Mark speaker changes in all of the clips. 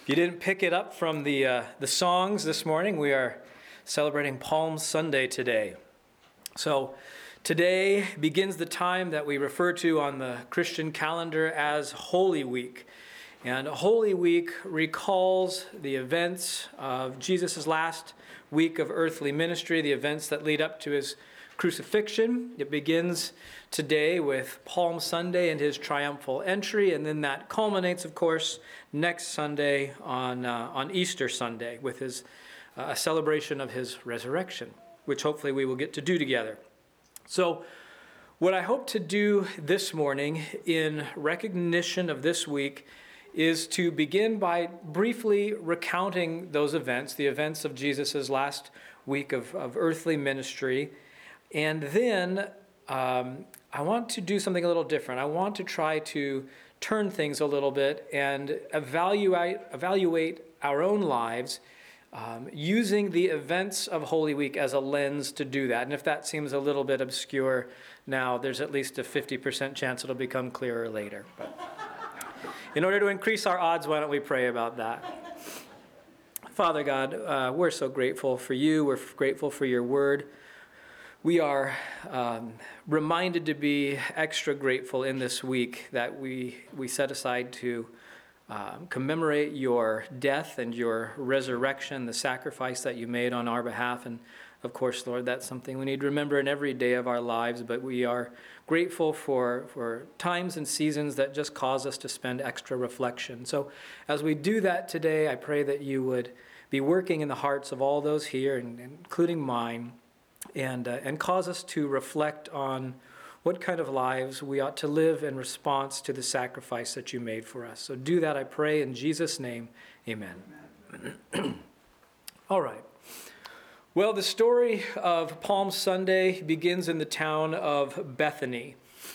Speaker 1: If you didn't pick it up from the songs this morning, we are celebrating Palm Sunday today. So today begins the time that we refer to on the Christian calendar as Holy Week. And Holy Week recalls the events of Jesus' last week of earthly ministry, the events that lead up to his crucifixion. It begins today with Palm Sunday and his triumphal entry, and then that culminates, of course, next Sunday on Easter Sunday with his a celebration of his resurrection, which hopefully we will get to do together. So what I hope to do this morning in recognition of this week is to begin by briefly recounting those events, the events of Jesus' last week of earthly ministry. And then I want to do something a little different. I want to try to turn things a little bit and evaluate our own lives using the events of Holy Week as a lens to do that. And if that seems a little bit obscure now, there's at least a 50% chance it'll become clearer later. But in order to increase our odds, why don't we pray about that? Father God, we're so grateful for you. We're grateful for your word. We are reminded to be extra grateful in this week that we set aside to commemorate your death and your resurrection, the sacrifice that you made on our behalf. And of course, Lord, that's something we need to remember in every day of our lives, but we are grateful for times and seasons that just cause us to spend extra reflection. So as we do that today, I pray that you would be working in the hearts of all those here, including mine, and cause us to reflect on what kind of lives we ought to live in response to the sacrifice that you made for us. So do that, I pray, in Jesus' name, amen. All right. Well, the story of Palm Sunday begins in the town of Bethany.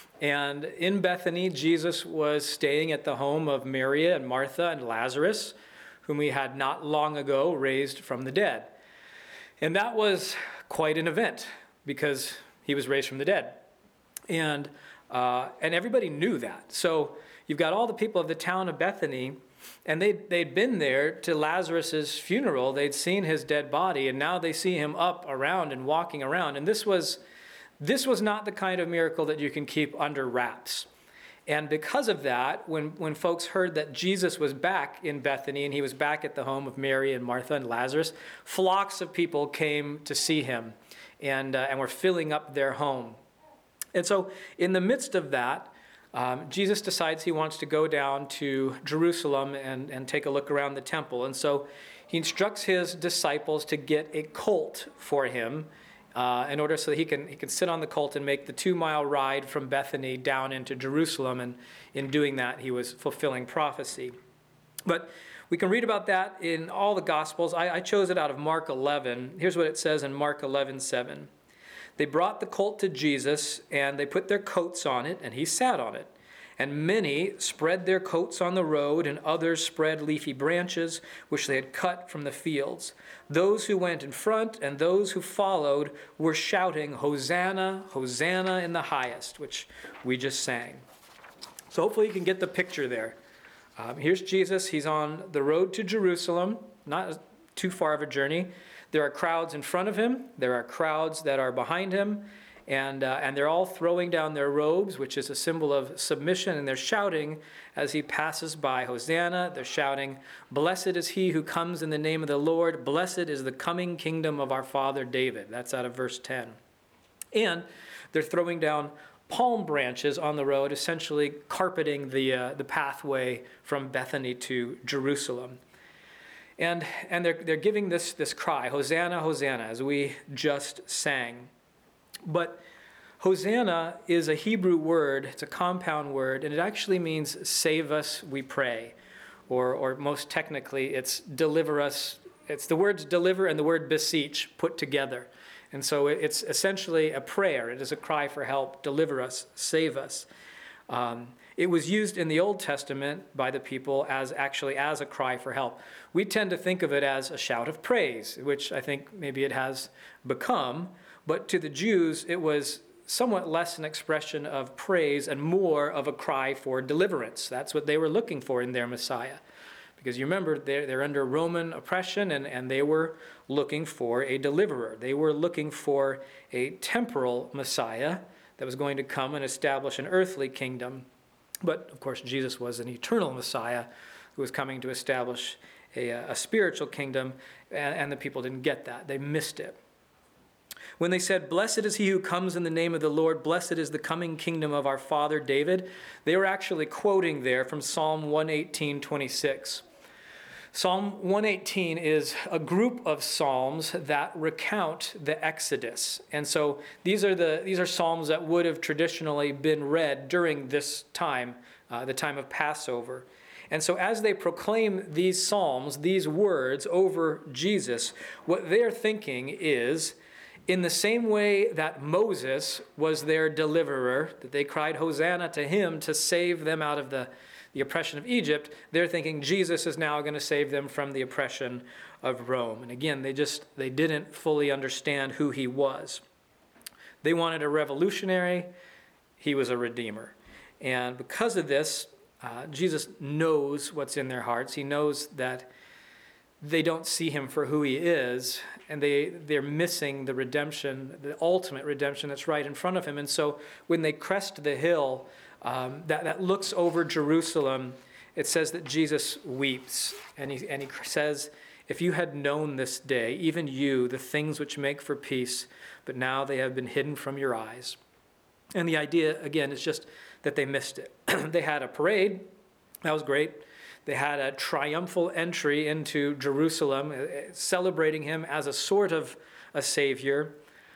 Speaker 1: And in Bethany, Jesus was staying at the home of Mary and Martha and Lazarus, whom he had not long ago raised from the dead. And that was quite an event because he was raised from the dead. And everybody knew that. So you've got all the people of the town of Bethany, and they'd been there to Lazarus' funeral. They'd seen his dead body, and now they see him up around and walking around. And this was not the kind of miracle that you can keep under wraps. And because of that, when folks heard that Jesus was back in Bethany and he was back at the home of Mary and Martha and Lazarus, flocks of people came to see him and were filling up their home. And so in the midst of that, Jesus decides he wants to go down to Jerusalem and take a look around the temple. And so he instructs his disciples to get a colt for him in order so that he can sit on the colt and make the 2-mile ride from Bethany down into Jerusalem. And in doing that, he was fulfilling prophecy. But we can read about that in all the Gospels. I chose it out of Mark 11. Here's what it says in Mark 11:7. They brought the colt to Jesus, and they put their coats on it, and he sat on it. And many spread their coats on the road, and others spread leafy branches, which they had cut from the fields. Those who went in front and those who followed were shouting, "Hosanna, Hosanna in the highest," which we just sang. So hopefully you can get the picture there. Here's Jesus. He's on the road to Jerusalem, not too far of a journey. There are crowds in front of him. There are crowds that are behind him. And they're all throwing down their robes, which is a symbol of submission. And they're shouting as he passes by, "Hosanna." They're shouting, "Blessed is he who comes in the name of the Lord. Blessed is the coming kingdom of our father David." That's out of verse 10. And they're throwing down palm branches on the road, essentially carpeting the pathway from Bethany to Jerusalem. And they're giving this cry, "Hosanna, Hosanna," as we just sang. But Hosanna is a Hebrew word, it's a compound word, and it actually means "save us, we pray." Or most technically, it's "deliver us." It's the words "deliver" and the word "beseech" put together. And so it's essentially a prayer. It is a cry for help. Deliver us, save us. It was used in the Old Testament by the people as a cry for help. We tend to think of it as a shout of praise, which I think maybe it has become. But to the Jews, it was somewhat less an expression of praise and more of a cry for deliverance. That's what they were looking for in their Messiah. Because you remember, they're under Roman oppression, and they were looking for a deliverer. They were looking for a temporal Messiah that was going to come and establish an earthly kingdom. But, of course, Jesus was an eternal Messiah who was coming to establish a spiritual kingdom, and the people didn't get that. They missed it. When they said, "Blessed is he who comes in the name of the Lord, blessed is the coming kingdom of our father David," they were actually quoting there from Psalm 118:26. Psalm 118 is a group of psalms that recount the Exodus. And so these are psalms that would have traditionally been read during this time, the time of Passover. And so as they proclaim these psalms, these words over Jesus, what they're thinking is, in the same way that Moses was their deliverer, that they cried Hosanna to him to save them out of the oppression of Egypt, they're thinking Jesus is now going to save them from the oppression of Rome. And again, they didn't fully understand who he was. They wanted a revolutionary. He was a redeemer. And because of this, Jesus knows what's in their hearts. He knows that they don't see him for who he is, and they're missing the redemption, the ultimate redemption that's right in front of him. And so when they crest the hill that looks over Jerusalem, it says that Jesus weeps, and he says, "If you had known this day, even you, the things which make for peace, but now they have been hidden from your eyes." And the idea, again, is just that they missed it. They had a parade. That was great. They had a triumphal entry into Jerusalem, celebrating him as a sort of a savior,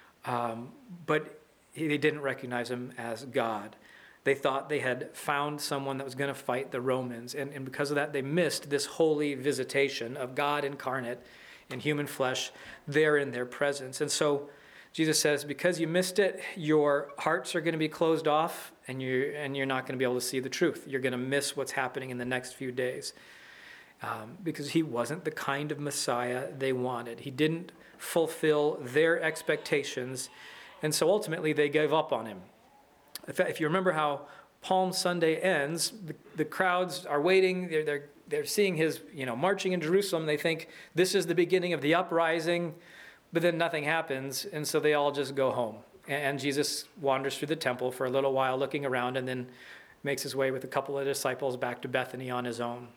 Speaker 1: but they didn't recognize him as God. They thought they had found someone that was going to fight the Romans, and because of that, they missed this holy visitation of God incarnate in human flesh there in their presence. And so Jesus says, because you missed it, your hearts are going to be closed off, and you're not going to be able to see the truth. You're going to miss what's happening in the next few days, because he wasn't the kind of Messiah they wanted. He didn't fulfill their expectations, and so ultimately they gave up on him. If you remember how Palm Sunday ends, the crowds are waiting. They're seeing his marching in Jerusalem. They think this is the beginning of the uprising. But then nothing happens, and so they all just go home. And Jesus wanders through the temple for a little while looking around, and then makes his way with a couple of disciples back to Bethany on his own.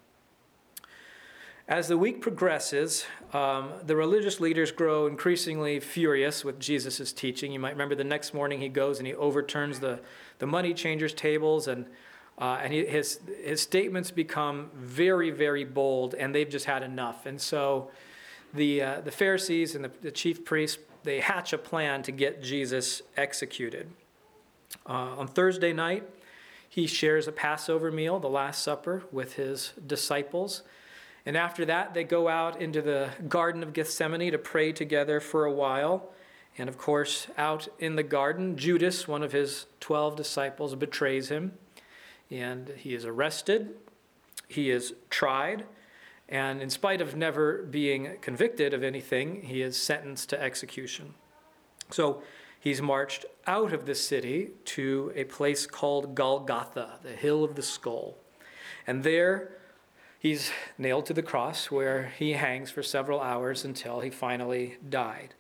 Speaker 1: As the week progresses, the religious leaders grow increasingly furious with Jesus' teaching. You might remember the next morning he goes and he overturns the money changers' tables, and his statements become very, very bold, and they've just had enough. And so the Pharisees and the chief priests, they hatch a plan to get Jesus executed. On Thursday night, he shares a Passover meal, the Last Supper, with his disciples. And after that, they go out into the Garden of Gethsemane to pray together for a while. And of course, out in the garden, Judas, one of his 12 disciples, betrays him. And he is arrested. He is tried. And in spite of never being convicted of anything, he is sentenced to execution. So he's marched out of the city to a place called Golgotha, the Hill of the Skull. And there he's nailed to the cross, where he hangs for several hours until he finally died.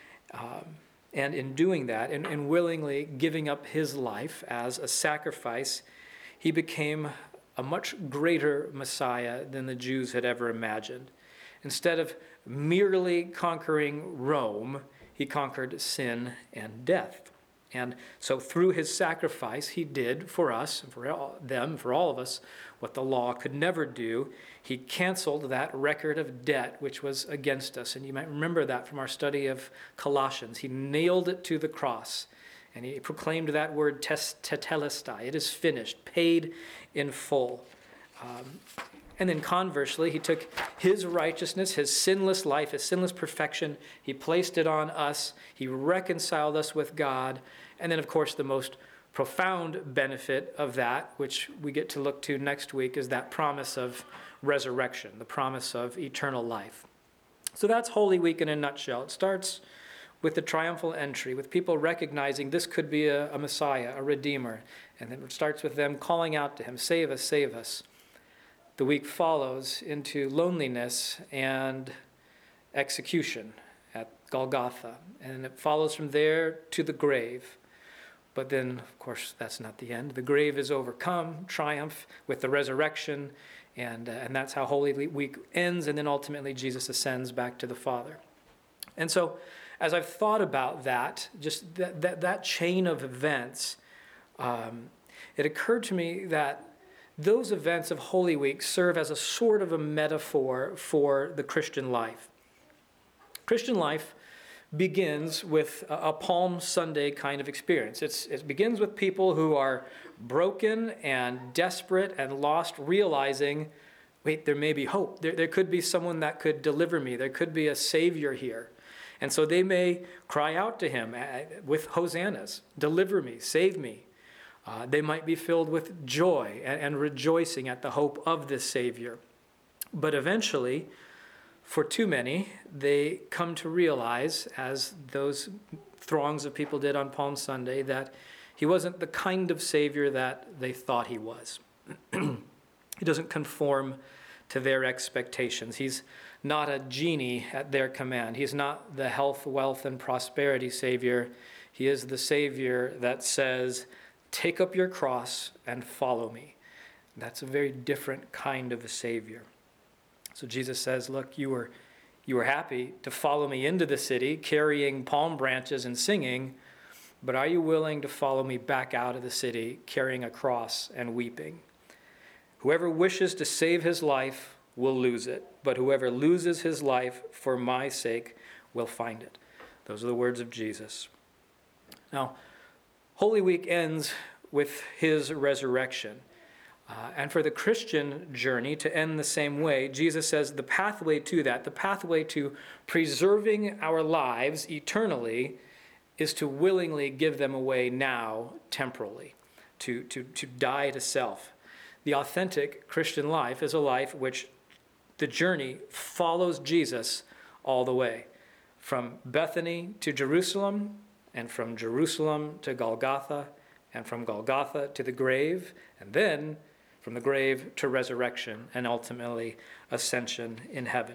Speaker 1: And in doing that, and willingly giving up his life as a sacrifice, he became a much greater Messiah than the Jews had ever imagined. Instead of merely conquering Rome, he conquered sin and death. And so through his sacrifice, he did for us, for all of us, what the law could never do. He canceled that record of debt which was against us. And you might remember that from our study of Colossians. He nailed it to the cross. And he proclaimed that word tetelestai. It is finished, paid in full. And then conversely, he took his righteousness, his sinless life, his sinless perfection. He placed it on us. He reconciled us with God. And then, of course, the most profound benefit of that, which we get to look to next week, is that promise of resurrection, the promise of eternal life. So that's Holy Week in a nutshell. It starts with the triumphal entry, with people recognizing this could be a Messiah, a Redeemer. And then it starts with them calling out to him, "Save us, save us." The week follows into loneliness and execution at Golgotha. And it follows from there to the grave. But then, of course, that's not the end. The grave is overcome, triumph with the resurrection, and that's how Holy Week ends, and then ultimately Jesus ascends back to the Father. And so, as I've thought about that, just that chain of events, it occurred to me that those events of Holy Week serve as a sort of a metaphor for the Christian life. Christian life begins with a Palm Sunday kind of experience. It begins with people who are broken and desperate and lost, realizing, wait, there may be hope. There could be someone that could deliver me. There could be a Savior here. And so they may cry out to him with hosannas, deliver me, save me. They might be filled with joy and rejoicing at the hope of this Savior. But eventually, for too many, they come to realize, as those throngs of people did on Palm Sunday, that he wasn't the kind of Savior that they thought he was. He doesn't conform to their expectations. He's not a genie at their command. He's not the health, wealth, and prosperity Savior. He is the Savior that says, take up your cross and follow me. That's a very different kind of a Savior. So Jesus says, look, you were happy to follow me into the city, carrying palm branches and singing, but are you willing to follow me back out of the city, carrying a cross and weeping? Whoever wishes to save his life will lose it, but whoever loses his life for my sake will find it. Those are the words of Jesus. Now, Holy Week ends with his resurrection. And for the Christian journey to end the same way, Jesus says the pathway to that, the pathway to preserving our lives eternally, is to willingly give them away now temporally, to die to self. The authentic Christian life is a life which the journey follows Jesus all the way, from Bethany to Jerusalem, and from Jerusalem to Golgotha, and from Golgotha to the grave, and then from the grave to resurrection, and ultimately ascension in heaven.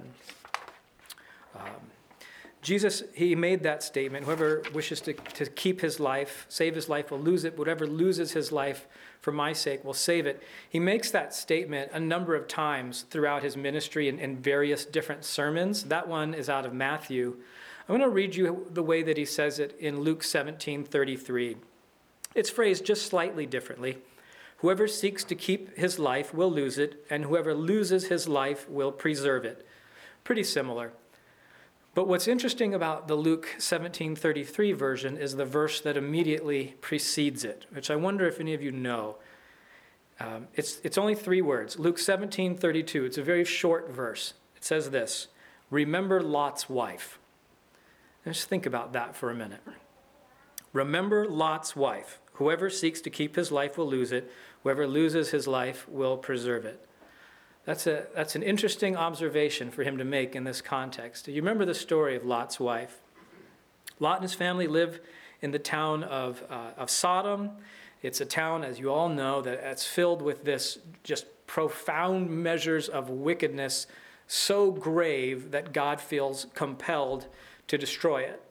Speaker 1: Jesus, he made that statement, whoever wishes to keep his life, save his life, will lose it. Whatever loses his life for my sake will save it. He makes that statement a number of times throughout his ministry in various different sermons. That one is out of Matthew. I'm going to read you the way that he says it in Luke 17:33. It's phrased just slightly differently. Whoever seeks to keep his life will lose it, and whoever loses his life will preserve it. Pretty similar. But what's interesting about the Luke 17:33 version is the verse that immediately precedes it, which I wonder if any of you know. It's only 3 words. Luke 17:32. It's a very short verse. It says this: remember Lot's wife. Just think about that for a minute. Remember Lot's wife. Whoever seeks to keep his life will lose it. Whoever loses his life will preserve it. That's an interesting observation for him to make in this context. You remember the story of Lot's wife. Lot and his family live in the town of Sodom. It's a town, as you all know, that's filled with this just profound measures of wickedness, so grave that God feels compelled to destroy it.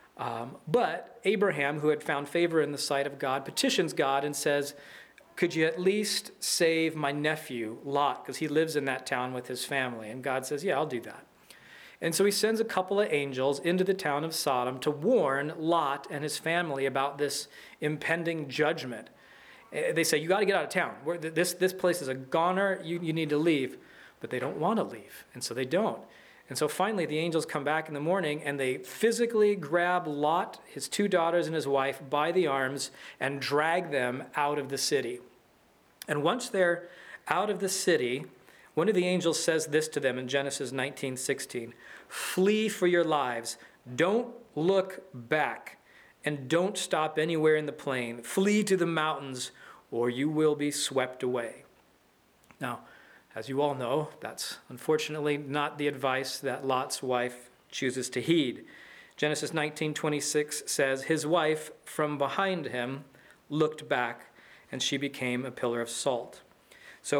Speaker 1: But Abraham, who had found favor in the sight of God, petitions God and says, could you at least save my nephew, Lot, because he lives in that town with his family? And God says, yeah, I'll do that. And so he sends a couple of angels into the town of Sodom to warn Lot and his family about this impending judgment. They say, you got to get out of town. This place is a goner. You need to leave. But they don't want to leave, and so they don't. And so finally the angels come back in the morning and they physically grab Lot, his 2 daughters and his wife by the arms and drag them out of the city. And once they're out of the city, one of the angels says this to them in Genesis 19:16, flee for your lives. Don't look back and don't stop anywhere in the plain. Flee to the mountains or you will be swept away. Now, as you all know, that's unfortunately not the advice that Lot's wife chooses to heed. Genesis 19:26 says, his wife from behind him looked back, and she became a pillar of salt. So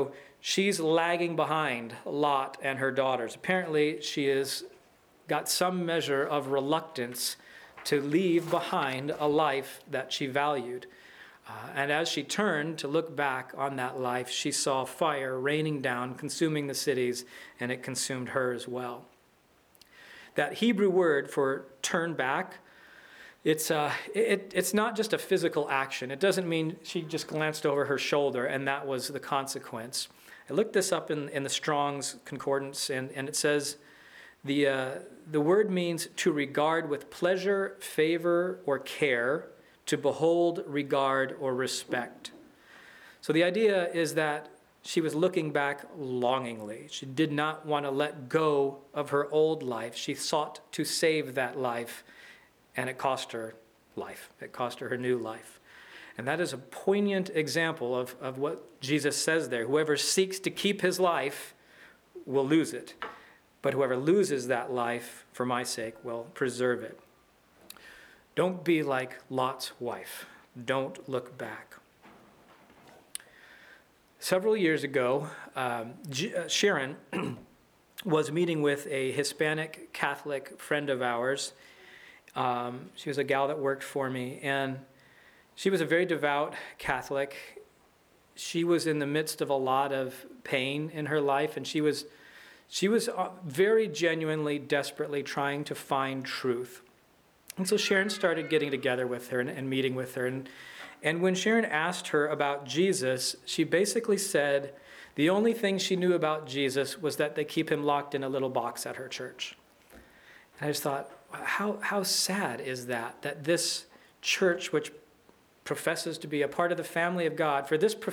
Speaker 1: she's lagging behind Lot and her daughters. Apparently, she has got some measure of reluctance to leave behind a life that she valued. And as she turned to look back on that life, she saw fire raining down, consuming the cities, and it consumed her as well. That Hebrew word for turn back, it's not just a physical action. It doesn't mean she just glanced over her shoulder and that was the consequence. I looked this up in the Strong's Concordance, and it says the word means to regard with pleasure, favor, or care, to behold, regard, or respect. So the idea is that she was looking back longingly. She did not want to let go of her old life. She sought to save that life, and it cost her life. It cost her new life. And that is a poignant example of what Jesus says there. Whoever seeks to keep his life will lose it, but whoever loses that life for my sake will preserve it. Don't be like Lot's wife. Don't look back. Several years ago, Sharon was meeting with a Hispanic Catholic friend of ours. She was a gal that worked for me, and she was a very devout Catholic. She was in the midst of a lot of pain in her life, and she was very genuinely, desperately trying to find truth. And so Sharon started getting together with her and meeting with her. And when Sharon asked her about Jesus, she basically said the only thing she knew about Jesus was that they keep him locked in a little box at her church. And I just thought, how sad is that this church, which professes to be a part of the family of God, for this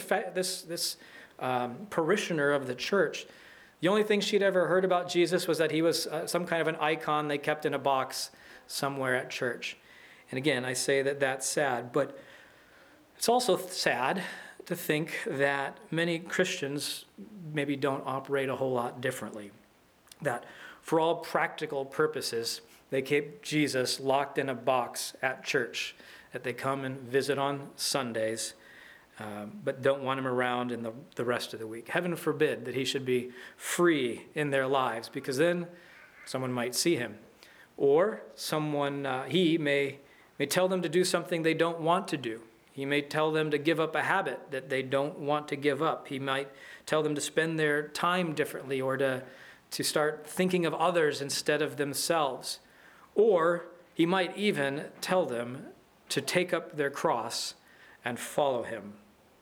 Speaker 1: parishioner of the church, the only thing she'd ever heard about Jesus was that he was some kind of an icon they kept in a box somewhere at church. And again, I say that that's sad, but it's also sad to think that many Christians maybe don't operate a whole lot differently. That for all practical purposes, they keep Jesus locked in a box at church, that they come and visit on Sundays, but don't want him around in the rest of the week. Heaven forbid that he should be free in their lives, because then someone might see him. Or he may tell them to do something they don't want to do. He may tell them to give up a habit that they don't want to give up. He might tell them to spend their time differently, or to start thinking of others instead of themselves. Or he might even tell them to take up their cross and follow him.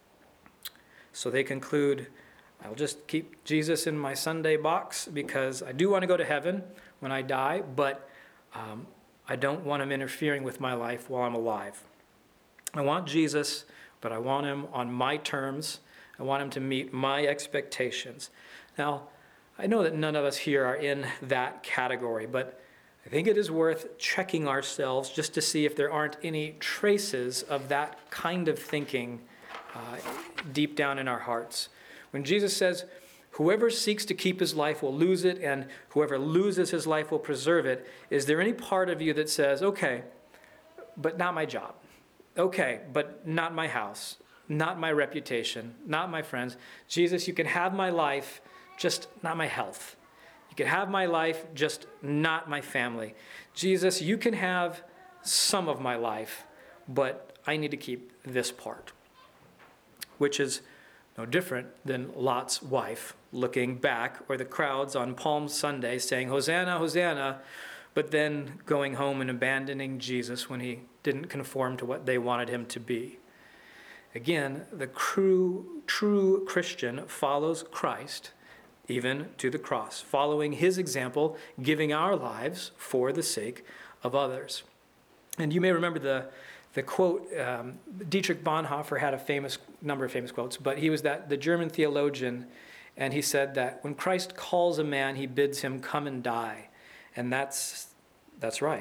Speaker 1: So they conclude, I'll just keep Jesus in my Sunday box because I do want to go to heaven when I die, but I don't want him interfering with my life while I'm alive. I want Jesus, but I want him on my terms. I want him to meet my expectations. Now, I know that none of us here are in that category, but I think it is worth checking ourselves just to see if there aren't any traces of that kind of thinking deep down in our hearts. When Jesus says, whoever seeks to keep his life will lose it, and whoever loses his life will preserve it, is there any part of you that says, okay, but not my job? Okay, but not my house, not my reputation, not my friends. Jesus, you can have my life, just not my health. You can have my life, just not my family. Jesus, you can have some of my life, but I need to keep this part, which is no different than Lot's wife looking back, or the crowds on Palm Sunday saying, Hosanna, Hosanna, but then going home and abandoning Jesus when he didn't conform to what they wanted him to be. Again, the true Christian follows Christ even to the cross, following his example, giving our lives for the sake of others. And you may remember the quote, Dietrich Bonhoeffer had a number of famous quotes, but he was the German theologian, and he said that when Christ calls a man, he bids him come and die. And that's right.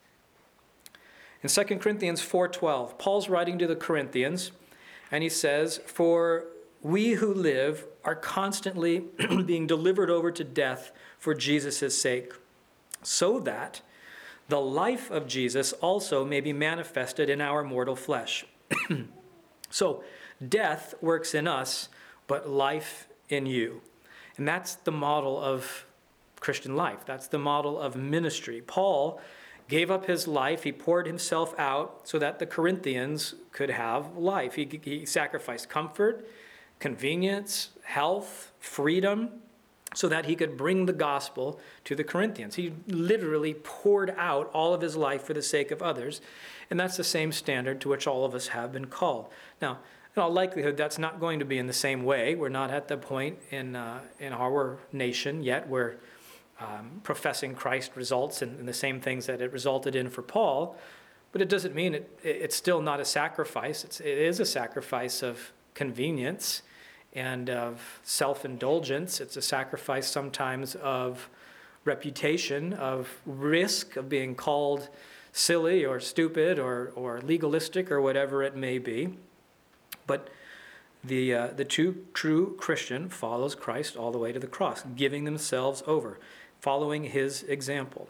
Speaker 1: In 2 Corinthians 4:12, Paul's writing to the Corinthians, and he says, for we who live are constantly being delivered over to death for Jesus' sake, so that the life of Jesus also may be manifested in our mortal flesh. So death works in us, but life in you. And that's the model of Christian life. That's the model of ministry. Paul gave up his life. He poured himself out so that the Corinthians could have life. He sacrificed comfort, convenience, health, freedom, so that he could bring the gospel to the Corinthians. He literally poured out all of his life for the sake of others, and that's the same standard to which all of us have been called. Now, in all likelihood, that's not going to be in the same way. We're not at the point in our nation yet where professing Christ results in the same things that it resulted in for Paul, but it doesn't mean it's still not a sacrifice. It is a sacrifice of convenience and of self-indulgence. It's a sacrifice sometimes of reputation, of risk, of being called silly or stupid or legalistic or whatever it may be. But the true Christian follows Christ all the way to the cross, giving themselves over, following his example.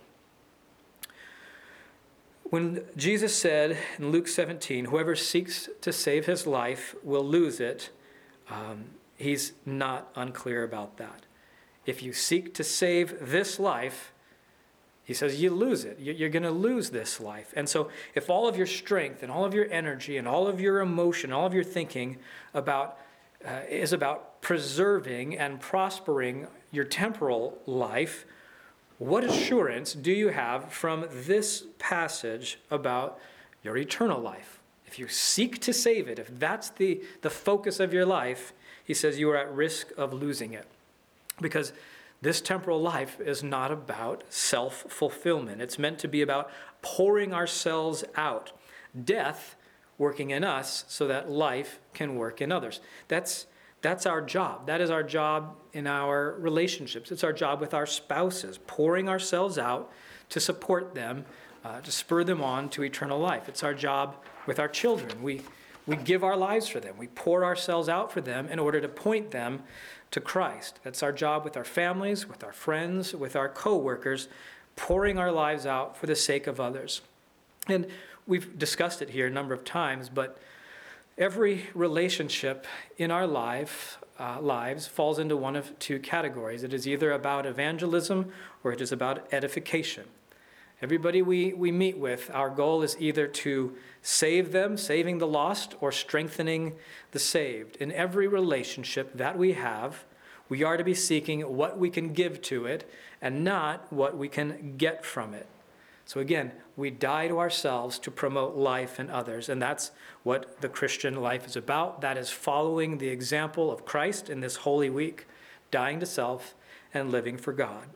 Speaker 1: When Jesus said in Luke 17, whoever seeks to save his life will lose it, he's not unclear about that. If you seek to save this life, he says you lose it. You're going to lose this life. And so if all of your strength and all of your energy and all of your emotion, all of your thinking is about preserving and prospering your temporal life, what assurance do you have from this passage about your eternal life? If you seek to save it, if that's the focus of your life, he says you are at risk of losing it. Because this temporal life is not about self-fulfillment. It's meant to be about pouring ourselves out. Death working in us so that life can work in others. That's our job. That is our job in our relationships. It's our job with our spouses, pouring ourselves out to support them, to spur them on to eternal life. It's our job with our children. We give our lives for them. We pour ourselves out for them in order to point them to Christ. That's our job with our families, with our friends, with our co-workers, pouring our lives out for the sake of others. And we've discussed it here a number of times, but every relationship in our lives falls into one of two categories. It is either about evangelism or it is about edification. Everybody we meet with, our goal is either to save them, saving the lost, or strengthening the saved. In every relationship that we have, we are to be seeking what we can give to it and not what we can get from it. So again, we die to ourselves to promote life in others, and that's what the Christian life is about. That is following the example of Christ in this Holy Week, dying to self and living for God.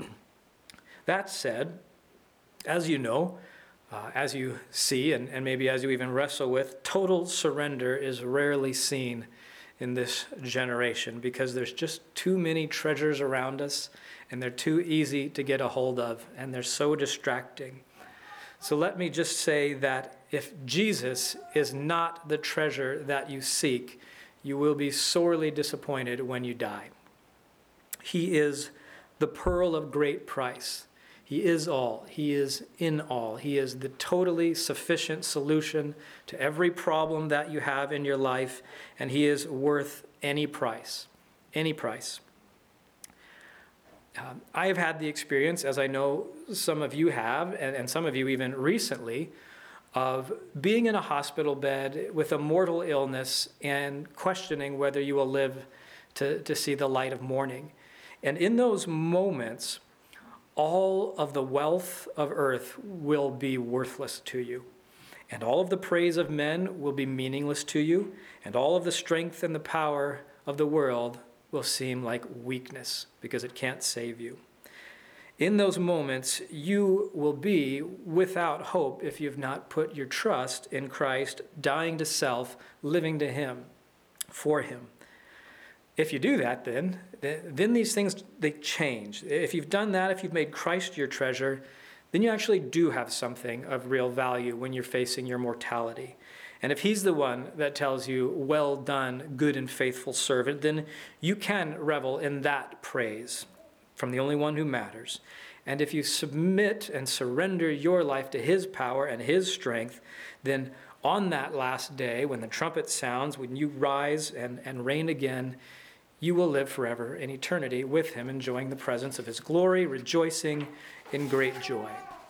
Speaker 1: That said, as you know, as you see, and maybe as you even wrestle with, total surrender is rarely seen in this generation because there's just too many treasures around us and they're too easy to get a hold of and they're so distracting. So let me just say that if Jesus is not the treasure that you seek, you will be sorely disappointed when you die. He is the pearl of great price. He is all. He is in all. He is the totally sufficient solution to every problem that you have in your life, and he is worth any price. Any price. I have had the experience, as I know some of you have, and some of you even recently, of being in a hospital bed with a mortal illness and questioning whether you will live to see the light of morning. And in those moments, all of the wealth of earth will be worthless to you. And all of the praise of men will be meaningless to you. And all of the strength and the power of the world will seem like weakness because it can't save you. In those moments, you will be without hope if you've not put your trust in Christ, dying to self, living to him, for him. If you do that, then these things, they change. If you've done that, if you've made Christ your treasure, then you actually do have something of real value when you're facing your mortality. And if he's the one that tells you, well done, good and faithful servant, then you can revel in that praise from the only one who matters. And if you submit and surrender your life to his power and his strength, then on that last day, when the trumpet sounds, when you rise and reign again, you will live forever in eternity with him, enjoying the presence of his glory, rejoicing in great joy.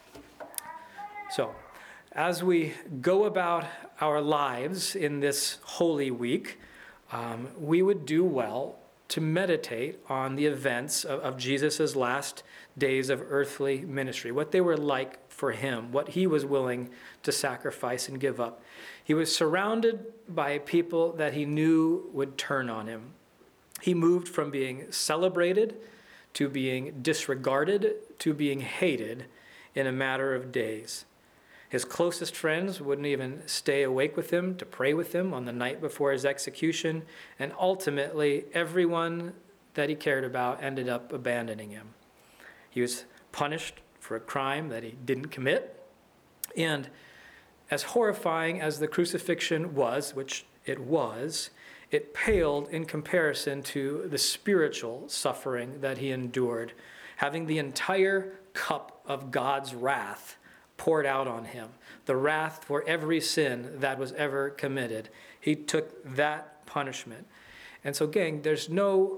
Speaker 1: So, as we go about our lives in this Holy Week, we would do well to meditate on the events of Jesus' last days of earthly ministry, what they were like for him, what he was willing to sacrifice and give up. He was surrounded by people that he knew would turn on him. He moved from being celebrated to being disregarded to being hated in a matter of days. His closest friends wouldn't even stay awake with him to pray with him on the night before his execution, and ultimately everyone that he cared about ended up abandoning him. He was punished for a crime that he didn't commit, and as horrifying as the crucifixion was, which it was, it paled in comparison to the spiritual suffering that he endured, having the entire cup of God's wrath poured out on him, the wrath for every sin that was ever committed. He took that punishment. And so, gang, there's no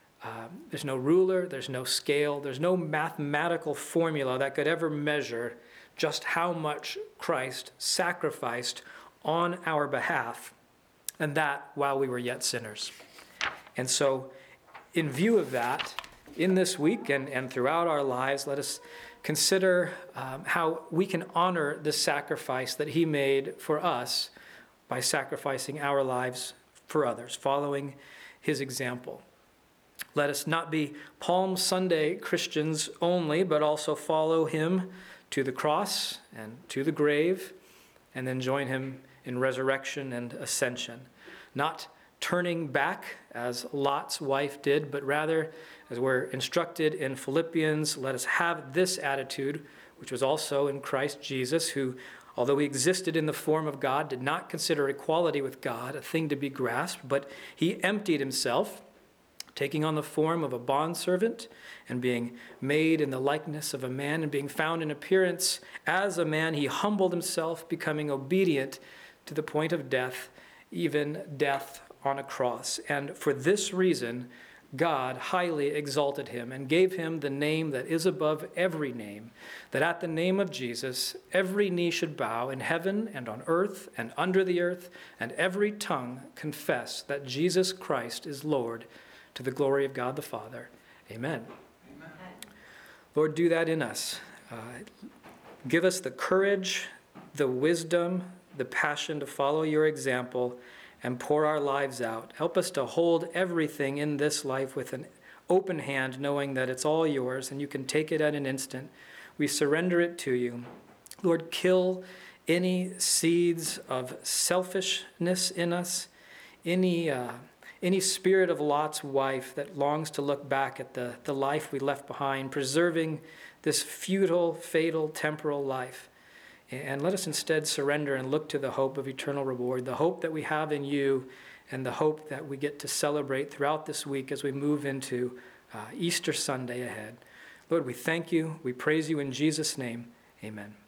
Speaker 1: ruler, there's no scale, there's no mathematical formula that could ever measure just how much Christ sacrificed on our behalf, and that while we were yet sinners. And so, in view of that, in this week and throughout our lives, let us consider how we can honor the sacrifice that he made for us by sacrificing our lives for others, following his example. Let us not be Palm Sunday Christians only, but also follow him to the cross and to the grave, and then join him in resurrection and ascension. Not turning back as Lot's wife did, but rather, as we're instructed in Philippians, let us have this attitude, which was also in Christ Jesus, who, although he existed in the form of God, did not consider equality with God a thing to be grasped, but he emptied himself, taking on the form of a bondservant and being made in the likeness of a man and being found in appearance as a man, he humbled himself, becoming obedient to the point of death, even death on a cross. And for this reason, God highly exalted him and gave him the name that is above every name, that at the name of Jesus, every knee should bow in heaven and on earth and under the earth, and every tongue confess that Jesus Christ is Lord, to the glory of God the Father. Amen. Amen. Lord, do that in us. Give us the courage, the wisdom, the passion to follow your example and pour our lives out. Help us to hold everything in this life with an open hand, knowing that it's all yours and you can take it at an instant. We surrender it to you. Lord, kill any seeds of selfishness in us, any spirit of Lot's wife that longs to look back at the life we left behind, preserving this futile, fatal, temporal life. And let us instead surrender and look to the hope of eternal reward, the hope that we have in you, and the hope that we get to celebrate throughout this week as we move into Easter Sunday ahead. Lord, we thank you. We praise you in Jesus' name. Amen.